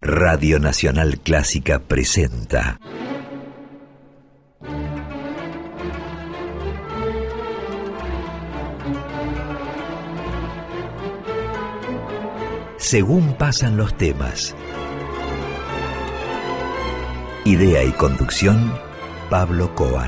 Radio Nacional Clásica presenta Según pasan los temas. Idea y conducción, Pablo Coan.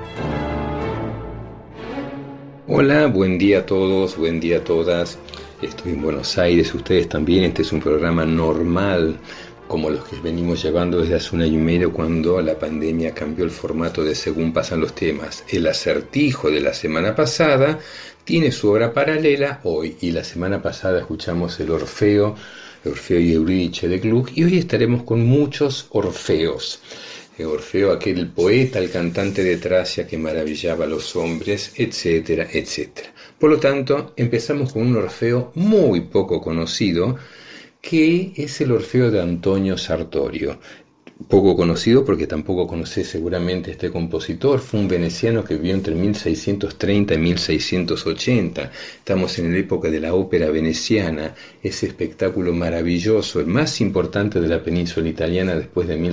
Hola, buen día a todos, buen día a todas. Estoy en Buenos Aires, ustedes también. Este es un programa normal, como los que venimos llevando desde hace un año y medio, cuando la pandemia cambió el formato de Según pasan los temas. El acertijo de la semana pasada tiene su obra paralela hoy, y la semana pasada escuchamos el Orfeo y Eurídice de Gluck, y hoy estaremos con muchos Orfeos. Orfeo, aquel poeta, el cantante de Tracia que maravillaba a los hombres, etcétera, etcétera. Por lo tanto, empezamos con un Orfeo muy poco conocido, que es el Orfeo de Antonio Sartorio. Poco conocido porque tampoco conocés seguramente este compositor. Fue un veneciano que vivió entre 1630 y 1680. Estamos en la época de la ópera veneciana, ese espectáculo maravilloso, el más importante de la península italiana después de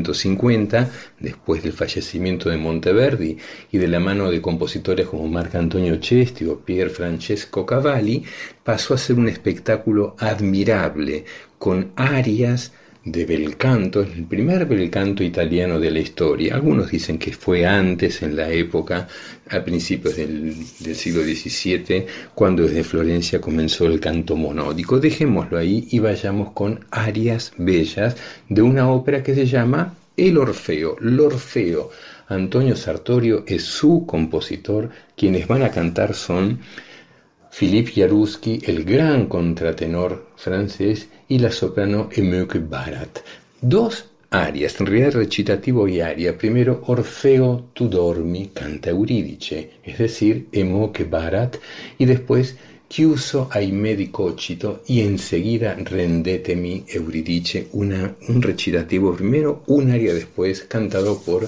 1650, después del fallecimiento de Monteverdi, y de la mano de compositores como Marco Antonio Cesti o Pier Francesco Cavalli, pasó a ser un espectáculo admirable, con arias de bel canto, el primer bel canto italiano de la historia. Algunos dicen que fue antes, en la época, a principios del siglo XVII, cuando desde Florencia comenzó el canto monódico. Dejémoslo ahí y vayamos con arias bellas de una ópera que se llama El Orfeo. L'Orfeo. Antonio Sartorio es su compositor. Quienes van a cantar son Philippe Jaruski, el gran contratenor francés, y la soprano Emoque Barat. Dos arias, en realidad recitativo y aria. Primero, Orfeo tu dormi, canta Eurídice, es decir, Emoque Barat, y después Chiuso ahimè di cocito, y enseguida Rendetemi Eurídice, un recitativo primero, un aria después, cantado por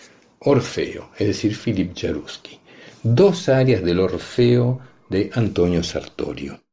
Orfeo, es decir, Philippe Jaruski. Dos arias del Orfeo de Antonio Sartorio.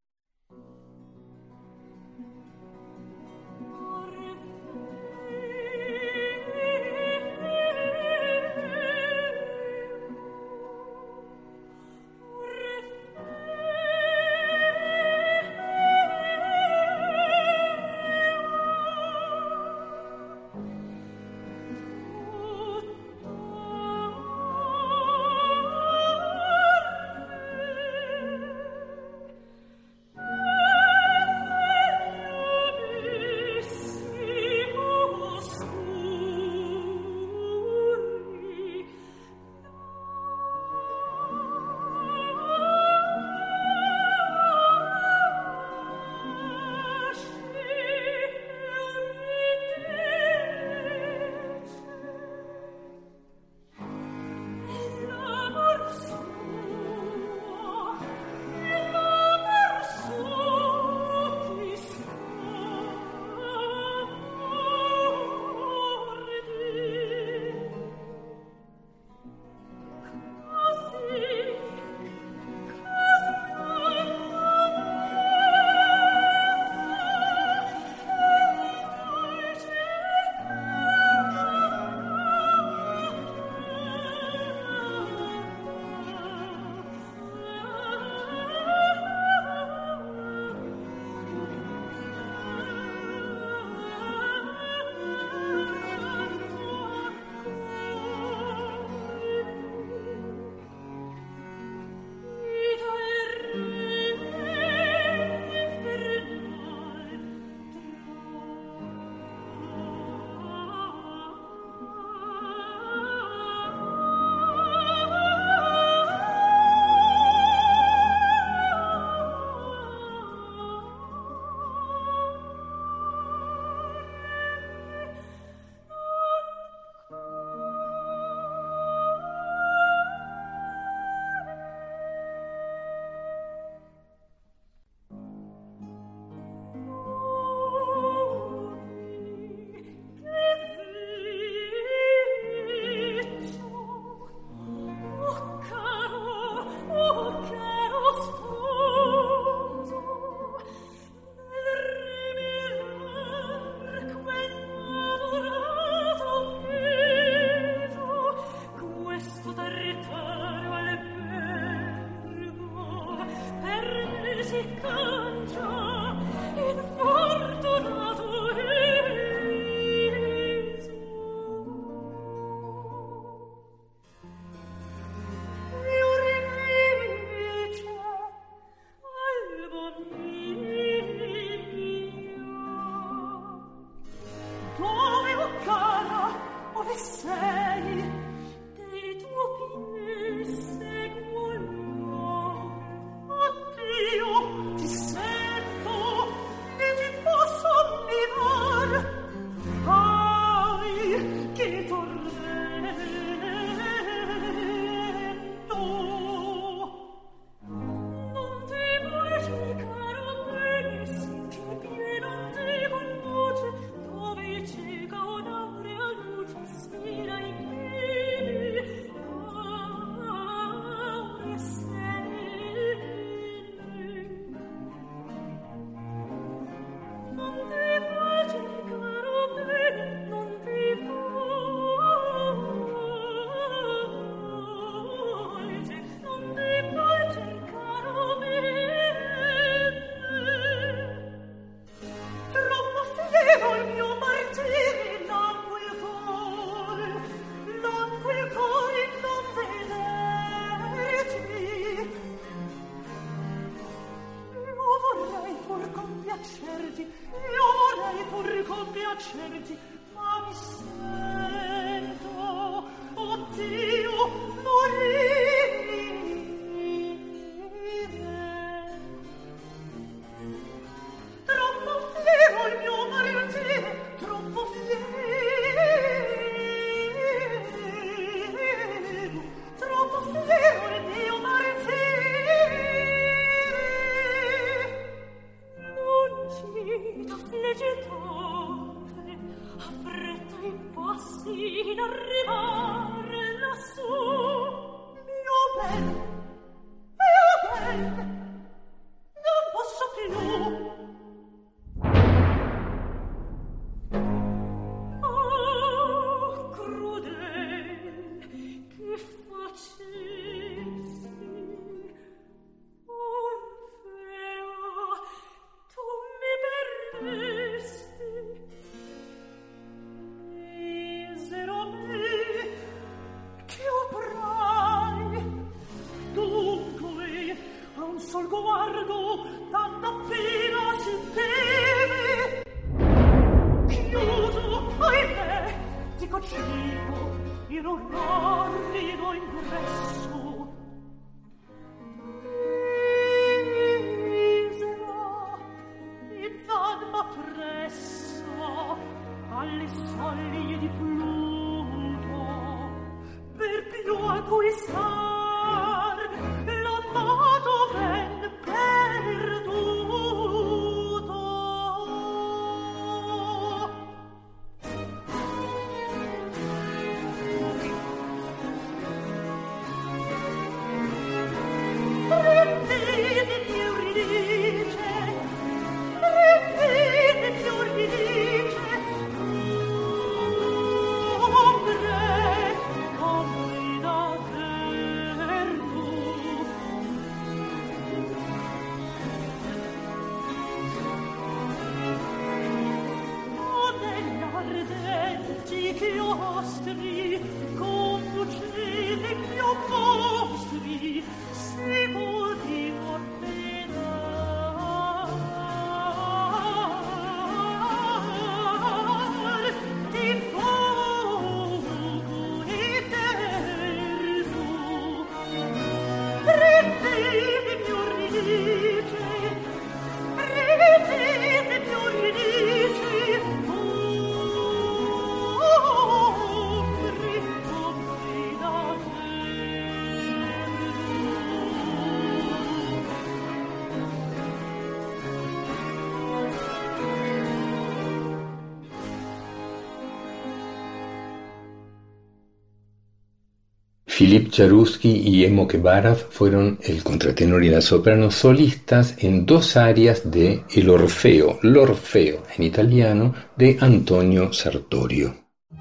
Philippe Jaruski y Emo Kebarov fueron el contratenor y la soprano solistas en dos arias de El Orfeo, l'Orfeo en italiano, de Antonio Sartorio.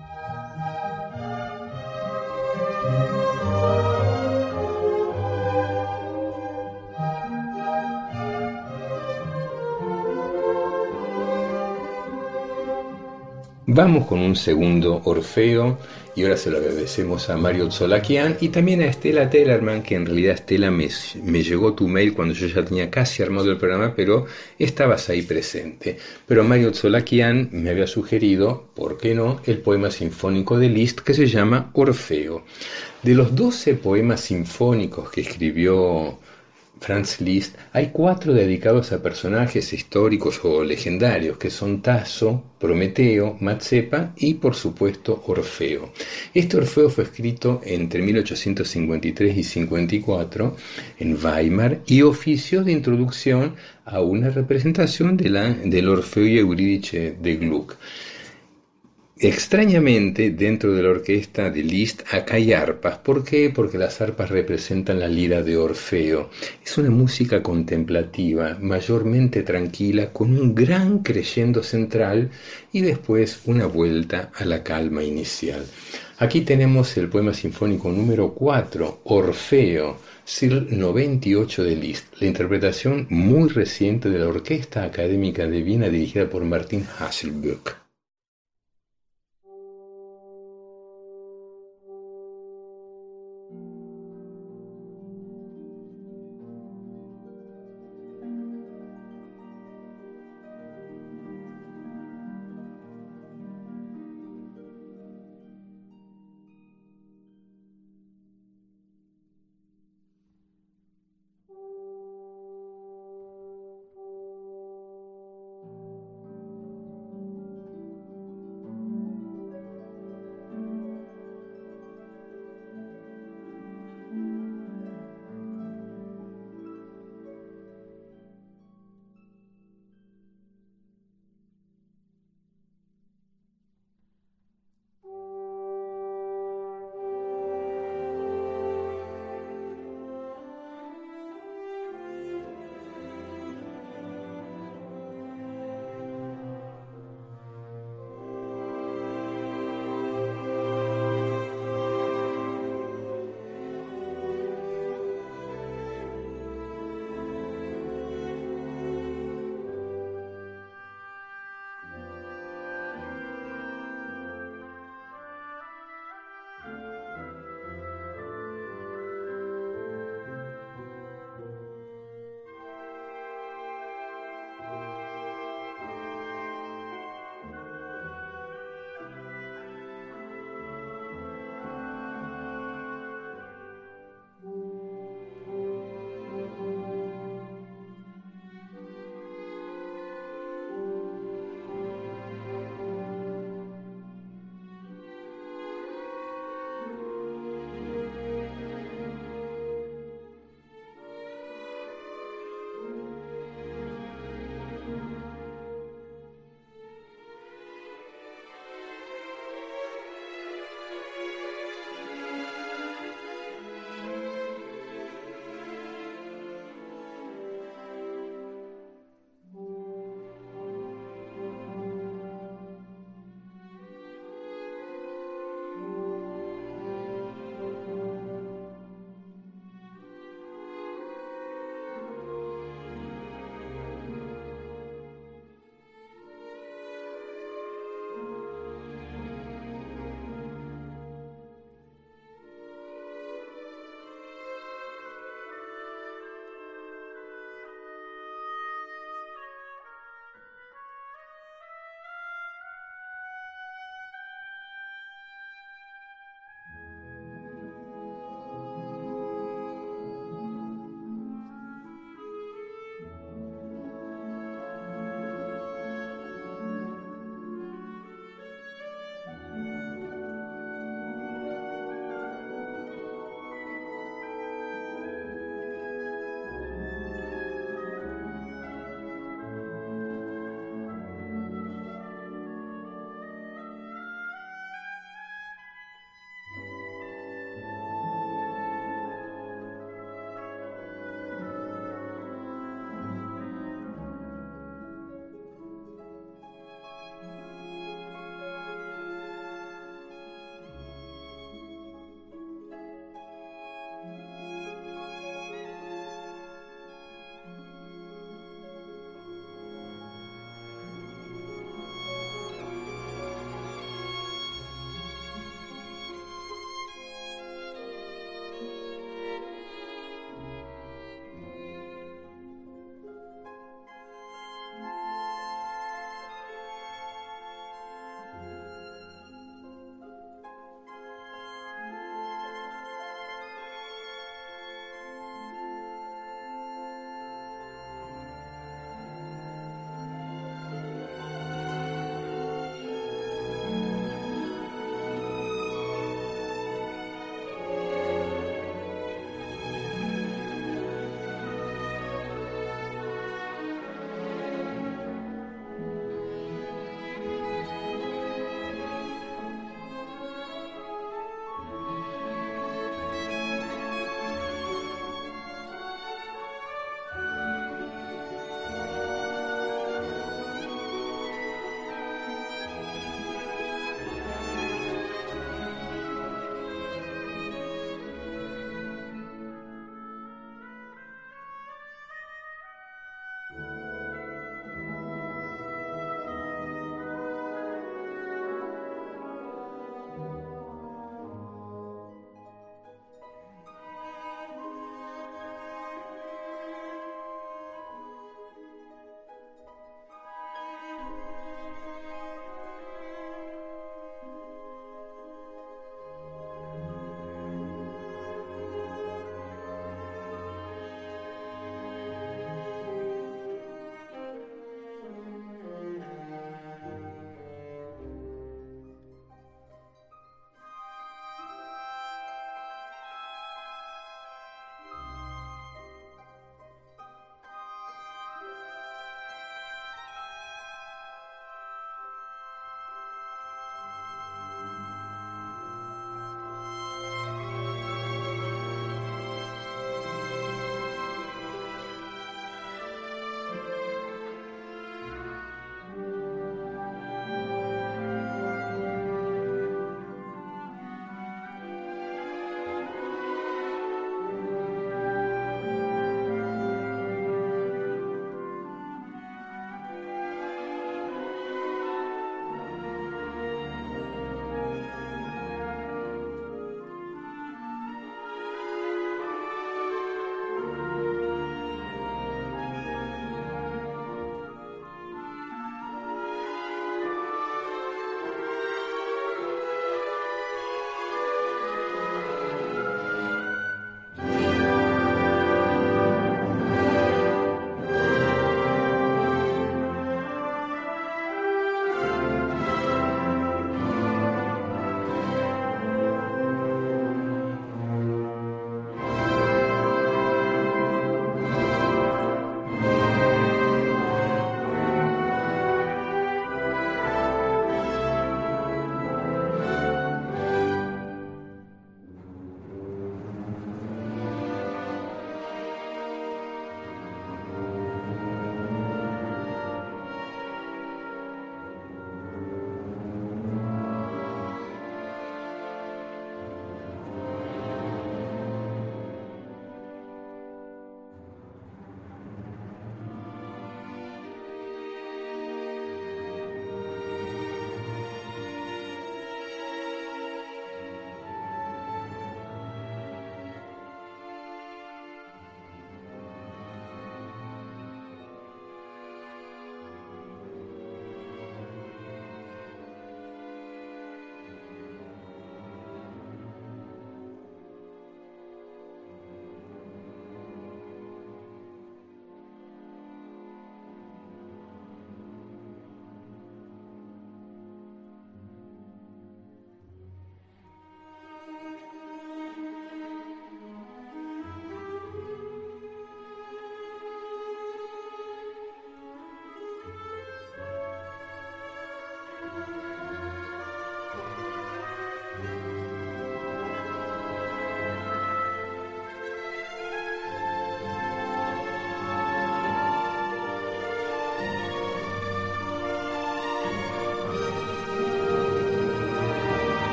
Vamos con un segundo Orfeo y ahora se lo agradecemos a Mario Tzolakian y también a Estela Tellerman, que en realidad Estela me llegó tu mail cuando yo ya tenía casi armado el programa, pero estabas ahí presente. Pero Mario Tzolakian me había sugerido, ¿por qué no?, el poema sinfónico de Liszt que se llama Orfeo. De los 12 poemas sinfónicos que escribió Franz Liszt, hay 4 dedicados a personajes históricos o legendarios, que son Tasso, Prometeo, Mazeppa y, por supuesto, Orfeo. Este Orfeo fue escrito entre 1853 y 54 en Weimar y ofició de introducción a una representación del Orfeo y Eurídice de Gluck. Extrañamente, dentro de la orquesta de Liszt acá hay arpas. ¿Por qué? Porque las arpas representan la lira de Orfeo. Es una música contemplativa, mayormente tranquila, con un gran crescendo central y después una vuelta a la calma inicial. Aquí tenemos el poema sinfónico número 4, Orfeo, SIL 98 de Liszt, la interpretación muy reciente de la Orquesta Académica de Viena dirigida por Martin Hasselböck.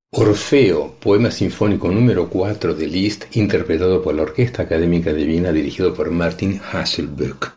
Orfeo, poema sinfónico número 4 de Liszt, interpretado por la Orquesta Académica de Viena, dirigido por Martin Hasselböck.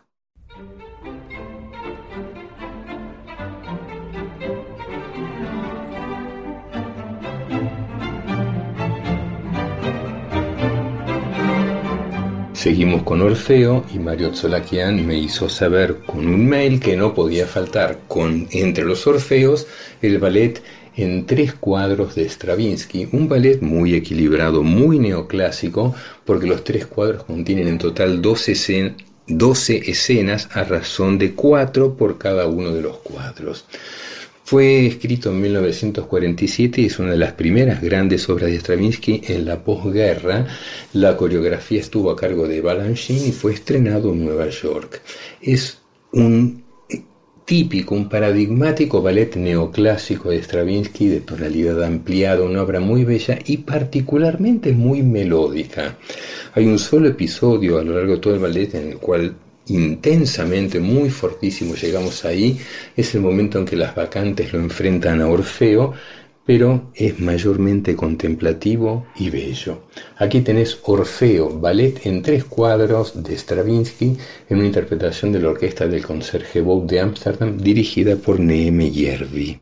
Seguimos con Orfeo y Mario Tzolakian me hizo saber con un mail que no podía faltar entre los Orfeos el ballet en 3 cuadros de Stravinsky, un ballet muy equilibrado, muy neoclásico, porque los 3 cuadros contienen en total 12 escenas a razón de 4 por cada uno de los cuadros. Fue escrito en 1947 y es una de las primeras grandes obras de Stravinsky en la posguerra. La coreografía estuvo a cargo de Balanchine y fue estrenado en Nueva York. Es un típico, un paradigmático ballet neoclásico de Stravinsky de tonalidad ampliada, una obra muy bella y particularmente muy melódica. Hay un solo episodio a lo largo de todo el ballet en el cual intensamente, muy fortísimo, llegamos ahí, es el momento en que las bacantes lo enfrentan a Orfeo, pero es mayormente contemplativo y bello. Aquí tenés Orfeo, ballet en 3 cuadros de Stravinsky, en una interpretación de la orquesta del Concertgebouw de Ámsterdam, dirigida por Neeme Järvi.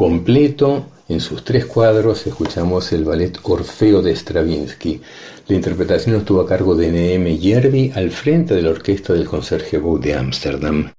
completo, en sus 3 cuadros, escuchamos el ballet Orfeo de Stravinsky. La interpretación estuvo a cargo de Neeme Järvi al frente de la orquesta del Concertgebouw de Ámsterdam.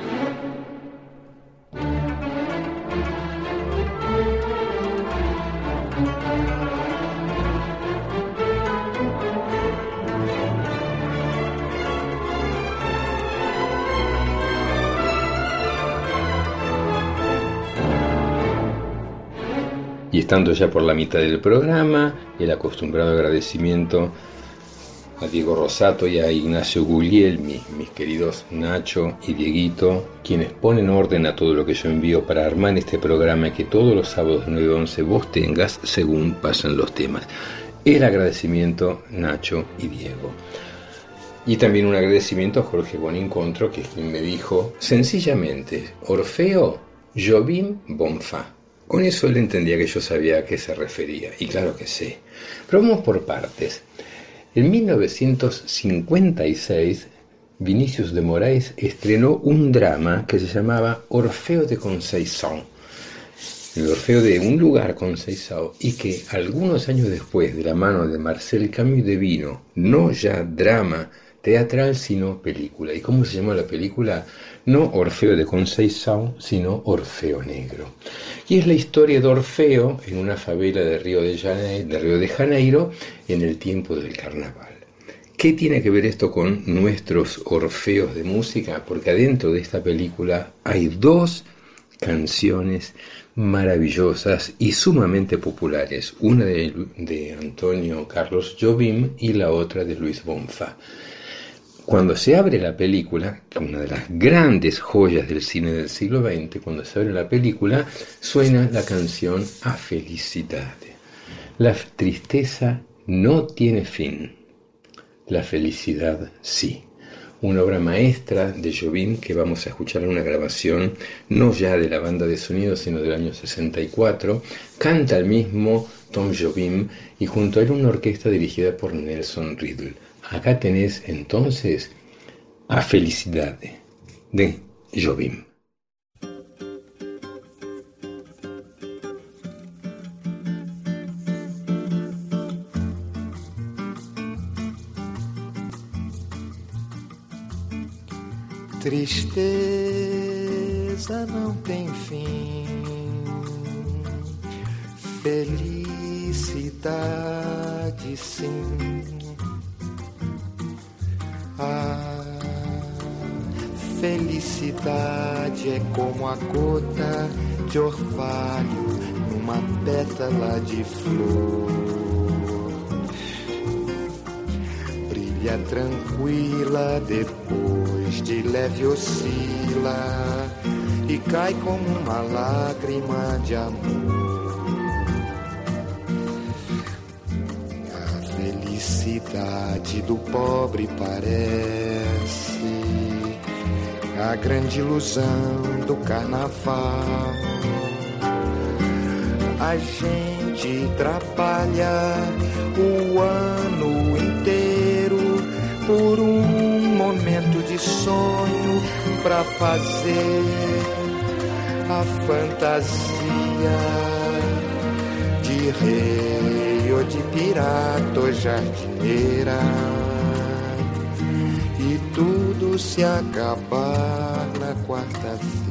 Y estando ya por la mitad del programa, el acostumbrado agradecimiento a Diego Rosato y a Ignacio Guglielmi, mis queridos Nacho y Dieguito, quienes ponen orden a todo lo que yo envío para armar este programa que todos los sábados de 9 a 11 vos tengas según pasan los temas. El agradecimiento, Nacho y Diego. Y también un agradecimiento a Jorge Bonincontro, que es quien me dijo sencillamente: Orfeo, Jobim, Bonfa. Con eso él entendía que yo sabía a qué se refería, y claro que sé. Pero vamos por partes. En 1956, Vinicius de Moraes estrenó un drama que se llamaba Orfeo de Conceição, el Orfeo de un lugar, Conceição, y que algunos años después, de la mano de Marcel Camus, devino no ya drama teatral, sino película. ¿Y cómo se llamó la película? No Orfeo de Conceição, sino Orfeo Negro. Y es la historia de Orfeo en una favela de Río de Janeiro en el tiempo del carnaval. ¿Qué tiene que ver esto con nuestros Orfeos de música? Porque adentro de esta película hay 2 canciones maravillosas y sumamente populares. Una de Antonio Carlos Jobim y la otra de Luis Bonfa. Cuando se abre la película, una de las grandes joyas del cine del siglo XX, cuando se abre la película, suena la canción A Felicidade. La tristeza no tiene fin, la felicidad sí. Una obra maestra de Jobim que vamos a escuchar en una grabación, no ya de la banda de sonido, sino del año 64. Canta el mismo Tom Jobim y junto a él una orquesta dirigida por Nelson Riddle. Acá tenés entonces A Felicidade de Jobim. Tristeza não tem fim, felicidade sim. A felicidade é como a gota de orvalho numa pétala de flor. Brilha tranquila, depois de leve oscila e cai como uma lágrima de amor. Felicidade do pobre parece a grande ilusão do carnaval. A gente trabalha o ano inteiro por um momento de sonho pra fazer a fantasia de rei ou de pirata ou jardineira, e tudo se acabar na quarta-feira.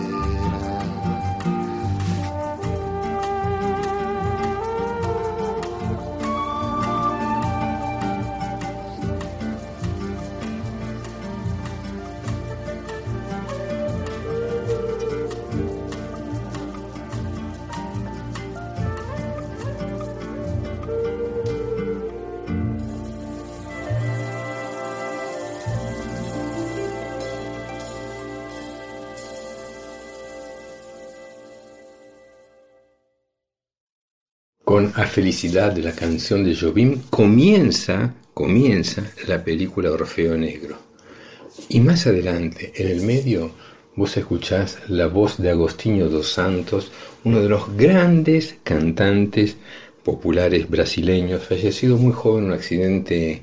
Con A Felicidad, de la canción de Jobim, comienza la película Orfeo Negro. Y más adelante, en el medio, vos escuchás la voz de Agostinho dos Santos, uno de los grandes cantantes populares brasileños, fallecido muy joven en un accidente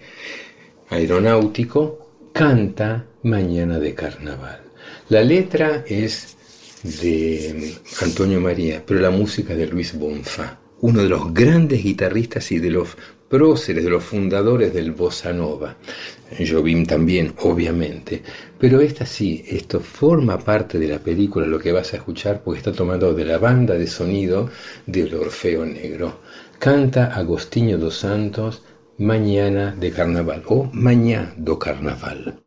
aeronáutico, canta Mañana de Carnaval. La letra es de Antonio María, pero la música de Luis Bonfá, uno de los grandes guitarristas y de los próceres, de los fundadores del bossa nova. Jobim también, obviamente, pero esto forma parte de la película, lo que vas a escuchar, porque está tomado de la banda de sonido del Orfeo Negro. Canta Agostinho dos Santos, Mañana de Carnaval, o Mañá do Carnaval.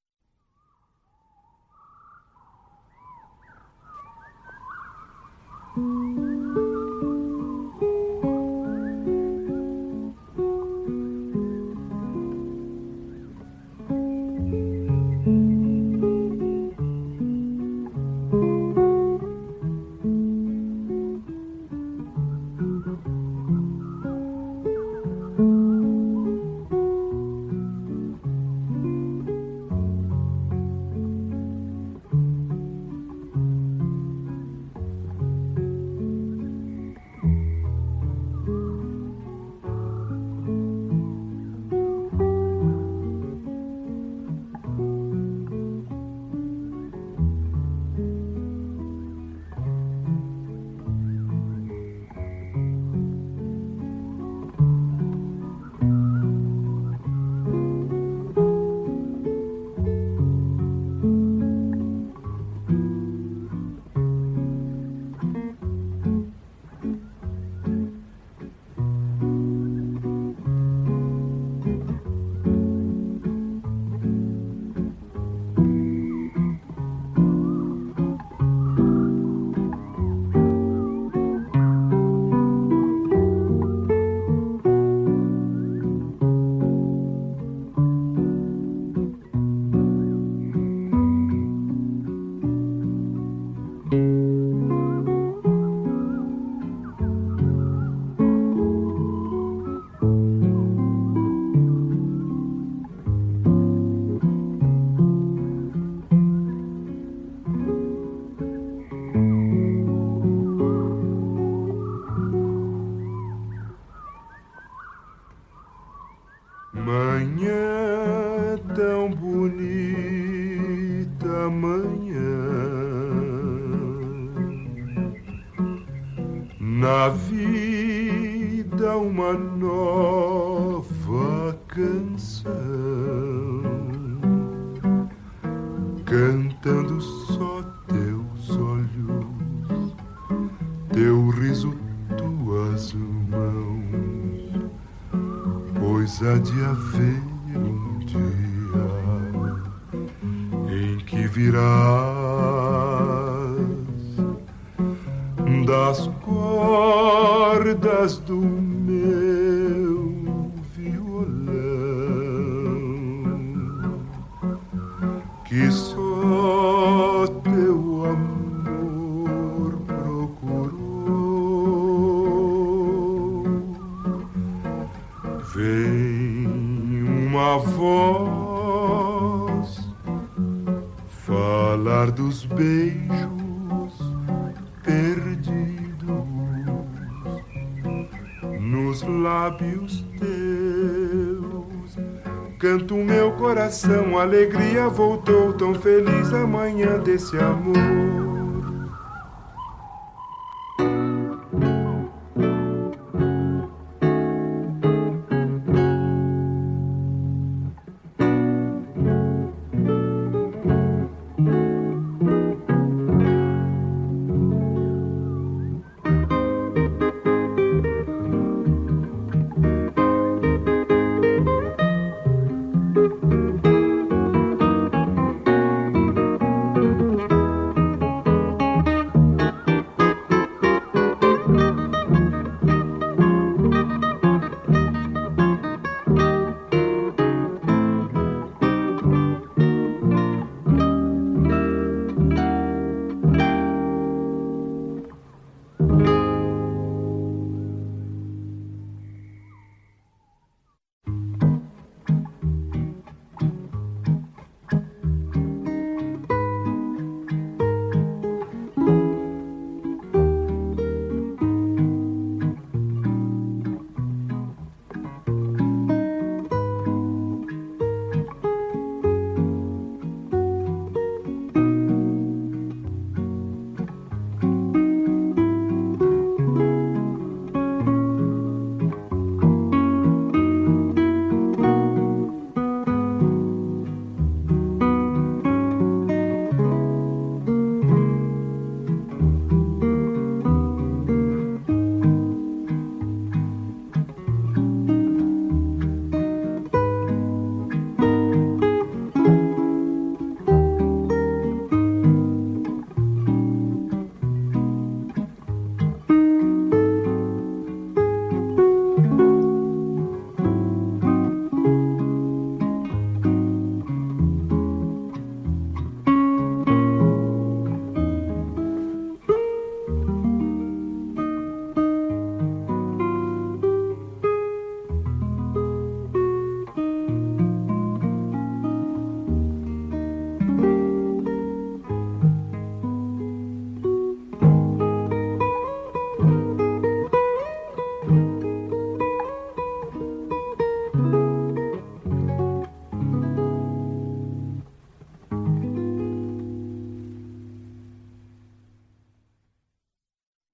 Manhã tão bonita, manhã, na vida uma nova canção, cantando só teus olhos, teu riso, tuas mãos. Pois há de haver um dia em que virás das cordas do meu violão, que só teu amor procurou. Vem uma voz falar dos beijos perdidos nos lábios teus. Canta o meu coração, a alegria voltou, tão feliz a manhã desse amor.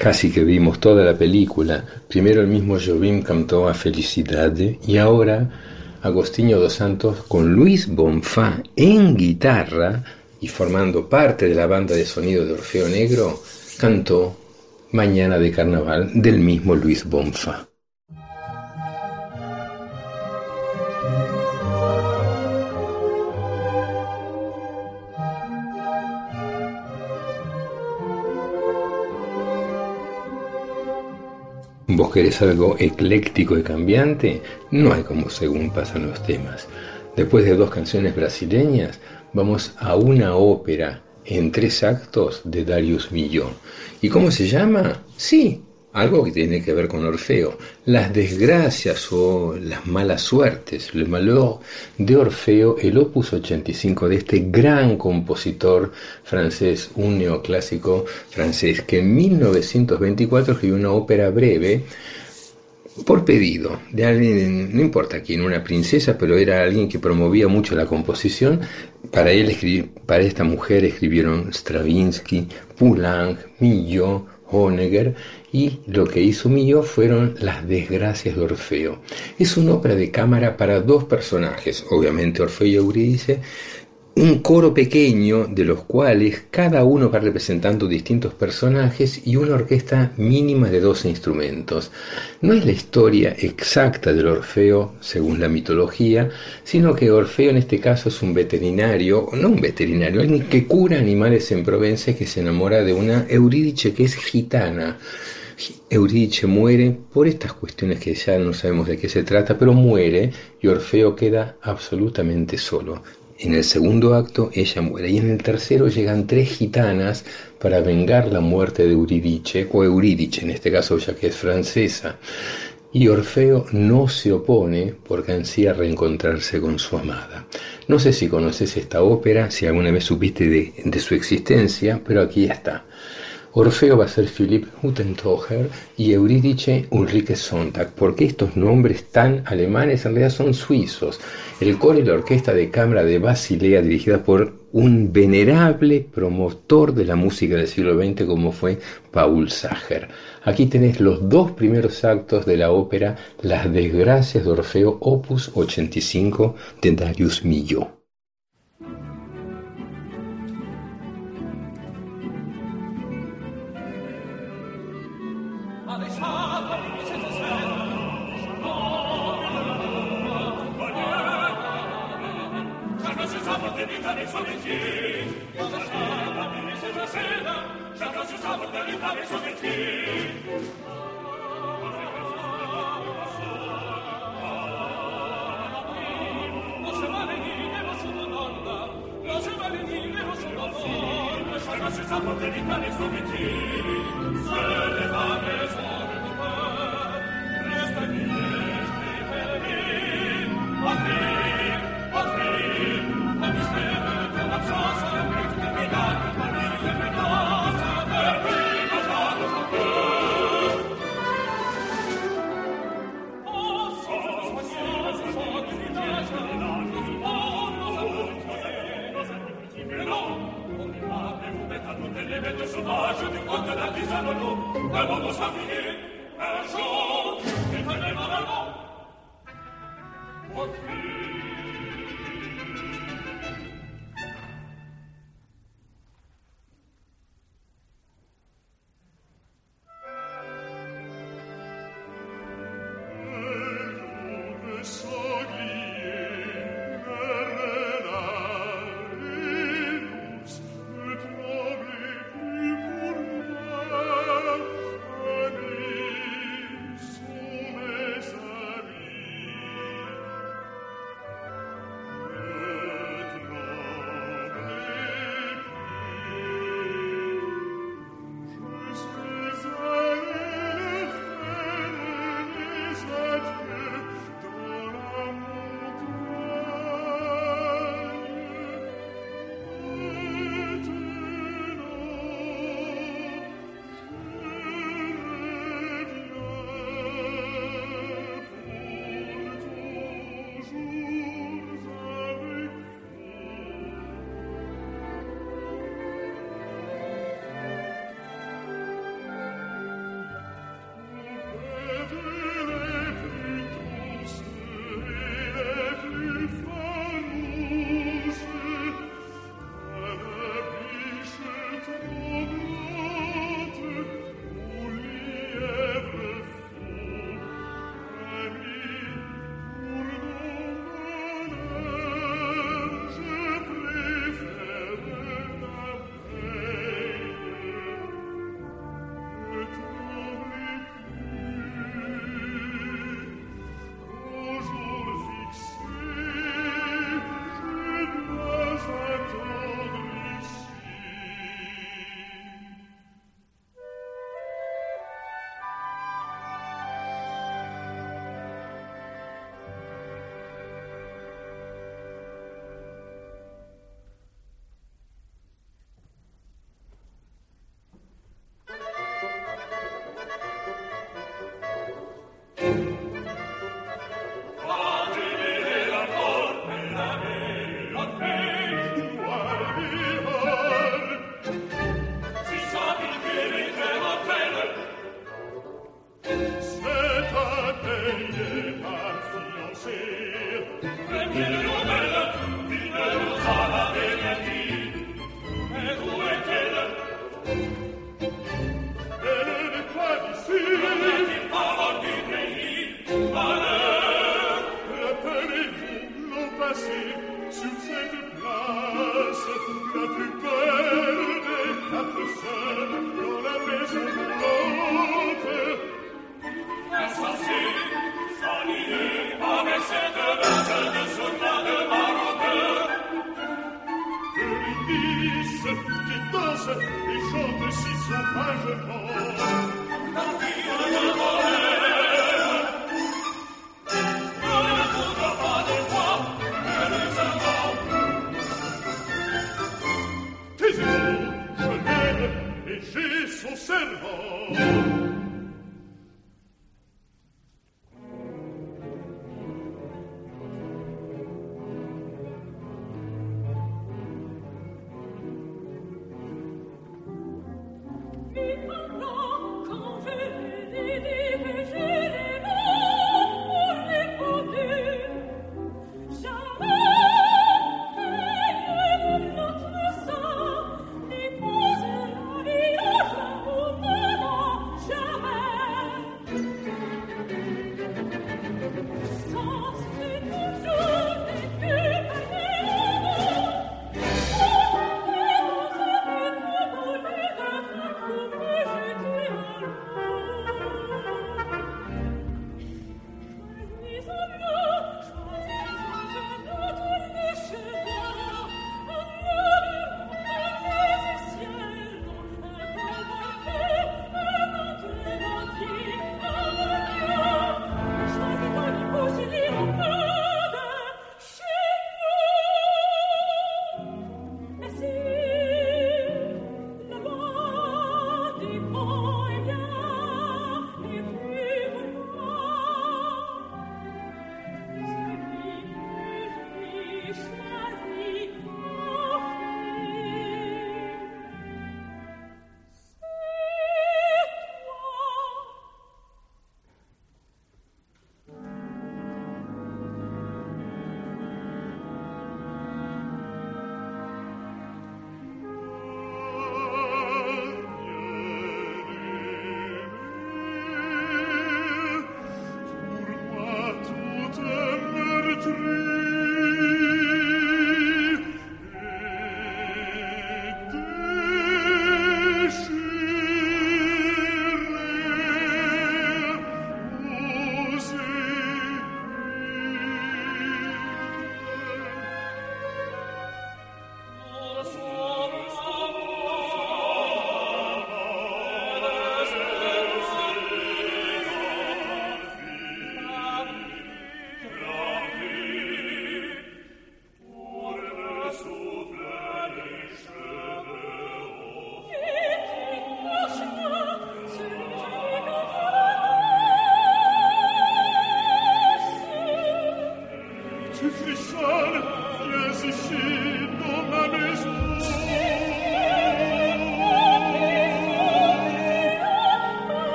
Casi que vimos toda la película. Primero el mismo Jobim cantó a Felicidade y ahora Agostinho dos Santos con Luis Bonfá en guitarra y formando parte de la banda de sonido de Orfeo Negro, cantó Mañana de Carnaval del mismo Luis Bonfá. ¿Vos querés algo ecléctico y cambiante? No hay como según pasan los temas. Después de 2 canciones brasileñas, vamos a una ópera en 3 actos de Darius Milhaud. ¿Y cómo se llama? Sí, algo que tiene que ver con Orfeo. Las desgracias o las malas suertes, Le Malheur de Orfeo, el opus 85 de este gran compositor francés, un neoclásico francés que en 1924 escribió una ópera breve por pedido de alguien, no importa quién, una princesa, pero era alguien que promovía mucho la composición. Para esta mujer escribieron Stravinsky, Poulenc, Milhaud, Honegger, y lo que hizo Milhaud fueron Las desgracias de Orfeo. Es una ópera de cámara para 2 personajes, obviamente Orfeo y Eurídice, un coro pequeño de los cuales cada uno va representando distintos personajes y una orquesta mínima de 12 instrumentos. No es la historia exacta del Orfeo según la mitología, sino que Orfeo en este caso es un veterinario, no un veterinario, alguien que cura animales en Provenza, que se enamora de una Eurídice que es gitana. Eurídice muere por estas cuestiones que ya no sabemos de qué se trata, pero muere y Orfeo queda absolutamente solo. En el segundo acto ella muere y en el tercero llegan 3 gitanas para vengar la muerte de Eurídice, o Eurídice en este caso ya que es francesa. Y Orfeo no se opone porque ansía reencontrarse con su amada. No sé si conoces esta ópera, si alguna vez supiste de su existencia, pero aquí está. Orfeo va a ser Philipp Hüttentocher y Eurídice Ulrike Sonntag, porque estos nombres tan alemanes en realidad son suizos. El coro y la orquesta de cámara de Basilea, dirigida por un venerable promotor de la música del siglo XX como fue Paul Sacher. Aquí tenés los 2 primeros actos de la ópera Las desgracias de Orfeo, opus 85 de Darius Milhaud. Je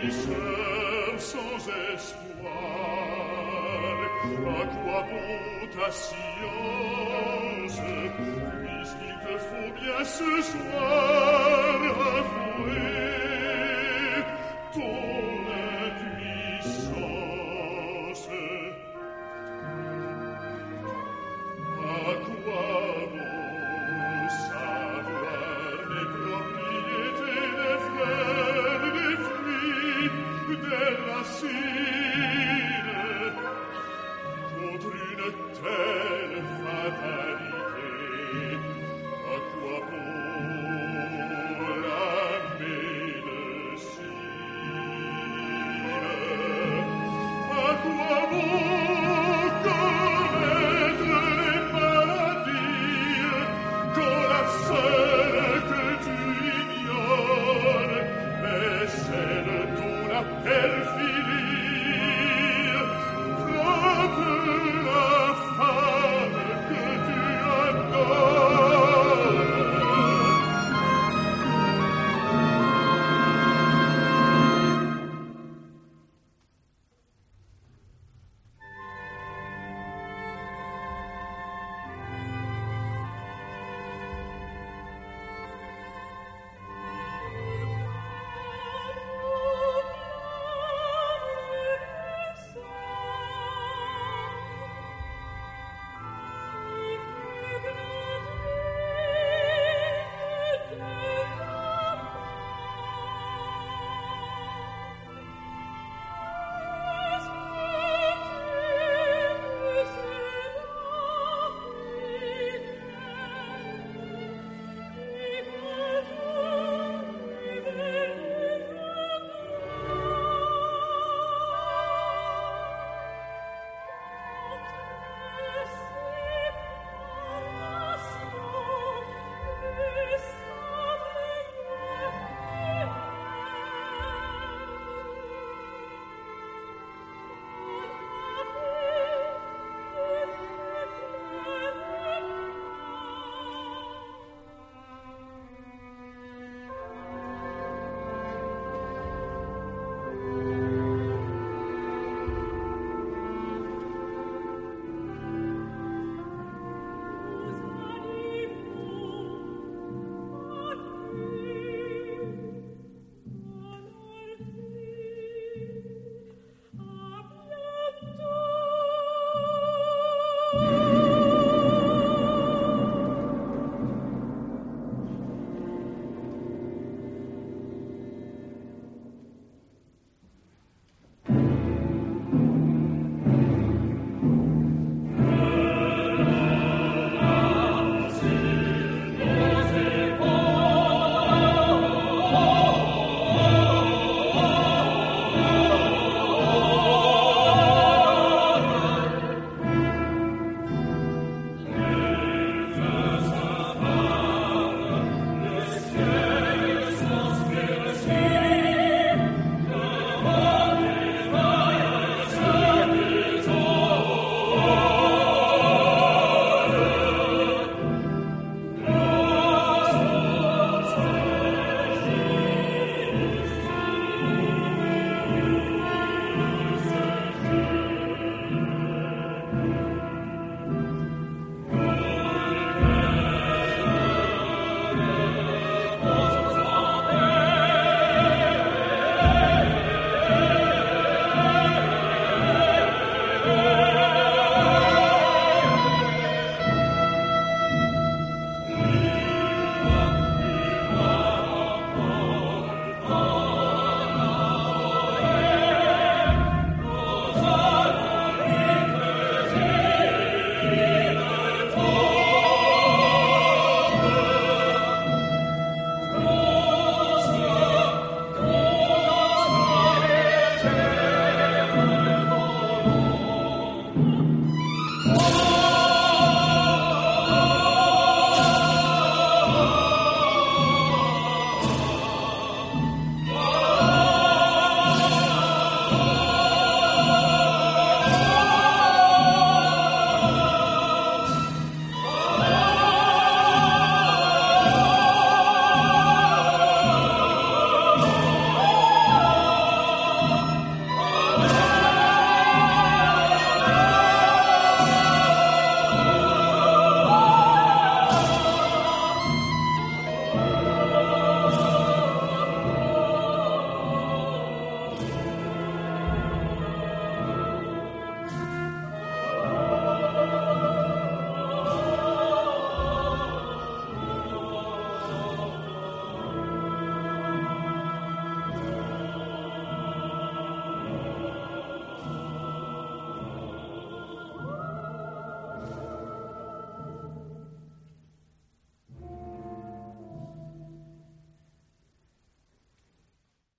ravisseur sans espoir, à quoi bon ta science, puisqu'il te faut bien ce soir avouer ton impuissance. À quoi bon savoir les propriétés des fleurs, des fruits, des racines, contre une telle fatalité? À quoi bon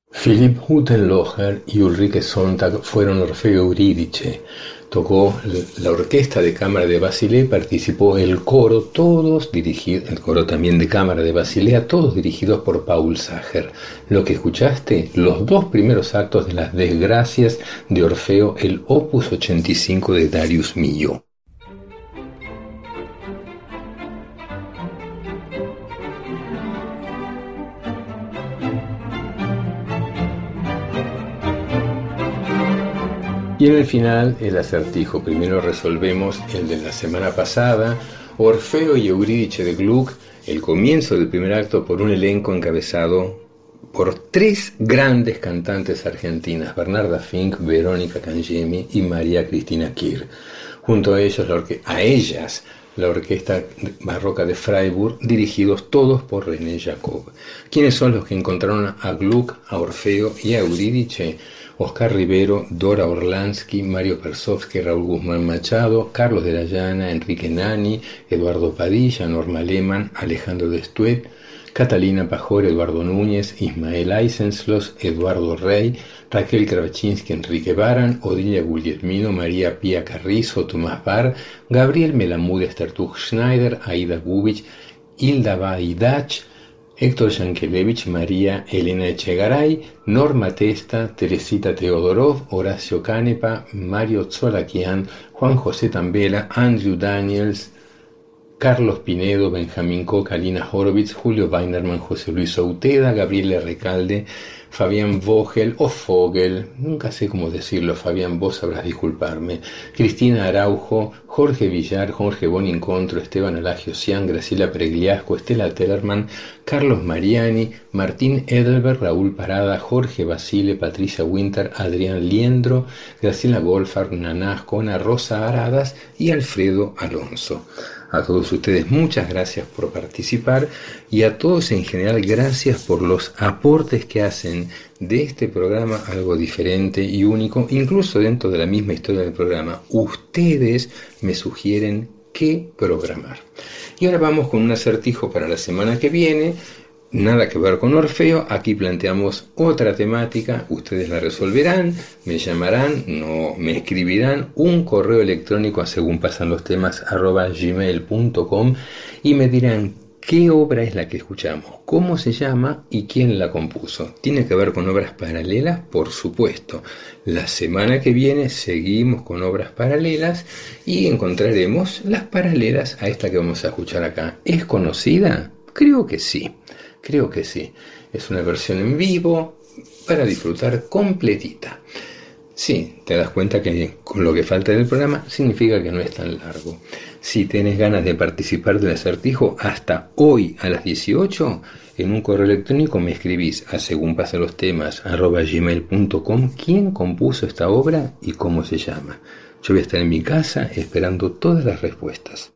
Philipp Hüttenlocher y Ulrike Sonntag fueron Orfeo Eurídice. Tocó la orquesta de cámara de Basilea, participó el coro, el coro también de cámara de Basilea, todos dirigidos por Paul Sacher. Lo que escuchaste, los dos primeros actos de las desgracias de Orfeo, el opus 85 de Darius Milhaud. Y en el final, el acertijo. Primero resolvemos el de la semana pasada, Orfeo y Eurídice de Gluck, el comienzo del primer acto por un elenco encabezado por tres grandes cantantes argentinas, Bernarda Fink, Verónica Cangemi y María Cristina Kir. Junto a ellos, la Orquesta Barroca de Freiburg, dirigidos todos por René Jacob. ¿Quiénes son los que encontraron a Gluck, a Orfeo y a Eurídice? Oscar Rivero, Dora Orlansky, Mario Persofsky, Raúl Guzmán Machado, Carlos de la Llana, Enrique Nani, Eduardo Padilla, Norma Lehmann, Alejandro Destuet, Catalina Pajor, Eduardo Núñez, Ismael Eisenslos, Eduardo Rey, Raquel Kravachinsky, Enrique Baran, Odilia Guglielmino, María Pía Carrizo, Tomás Barr, Gabriel Melamude, Stertug Schneider, Aida Gubich, Hilda Baidach, Héctor Yankelevich, María Elena Echegaray, Norma Testa, Teresita Teodorov, Horacio Canepa, Mario Tzolakian, Juan José Tambela, Andrew Daniels, Carlos Pinedo, Benjamín Coca, Lina Horowitz, Julio Weinerman, José Luis Outeda, Gabriela Recalde, Fabián Vogel o Fogel, nunca sé cómo decirlo, Fabián, vos sabrás disculparme, Cristina Araujo, Jorge Villar, Jorge Bonincontro, Esteban Alagio Cian, Graciela Pregliasco, Estela Tellerman, Carlos Mariani, Martín Edelberg, Raúl Parada, Jorge Basile, Patricia Winter, Adrián Liendro, Graciela Golfar, Nanasco, Ana Rosa Aradas y Alfredo Alonso. A todos ustedes muchas gracias por participar y a todos en general gracias por los aportes que hacen de este programa algo diferente y único, incluso dentro de la misma historia del programa. Ustedes me sugieren qué programar. Y ahora vamos con un acertijo para la semana que viene. Nada que ver con Orfeo, aquí planteamos otra temática, ustedes la resolverán, me llamarán, no me escribirán un correo electrónico a segunpasanlostemas @gmail.com y me dirán qué obra es la que escuchamos, cómo se llama y quién la compuso. ¿Tiene que ver con obras paralelas? Por supuesto. La semana que viene seguimos con obras paralelas y encontraremos las paralelas a esta que vamos a escuchar acá. ¿Es conocida? Creo que sí. Creo que sí. Es una versión en vivo para disfrutar completita. Sí, te das cuenta que con lo que falta del programa significa que no es tan largo. Si tenés ganas de participar del acertijo, hasta hoy a las 18, en un correo electrónico me escribís a segunpasanlostemas@gmail.com quién compuso esta obra y cómo se llama. Yo voy a estar en mi casa esperando todas las respuestas.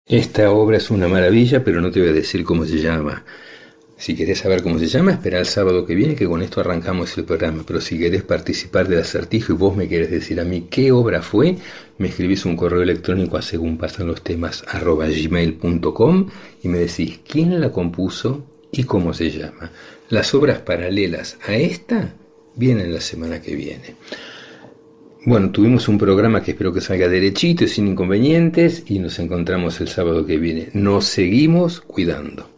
Esta obra es una maravilla, pero no te voy a decir cómo se llama. Si querés saber cómo se llama, espera el sábado que viene, que con esto arrancamos el programa. Pero si querés participar del acertijo y vos me querés decir a mí qué obra fue, me escribís un correo electrónico a segunpasanlostemas @gmail.com y me decís quién la compuso y cómo se llama. Las obras paralelas a esta vienen la semana que viene. Bueno, tuvimos un programa que espero que salga derechito y sin inconvenientes, y nos encontramos el sábado que viene. Nos seguimos cuidando.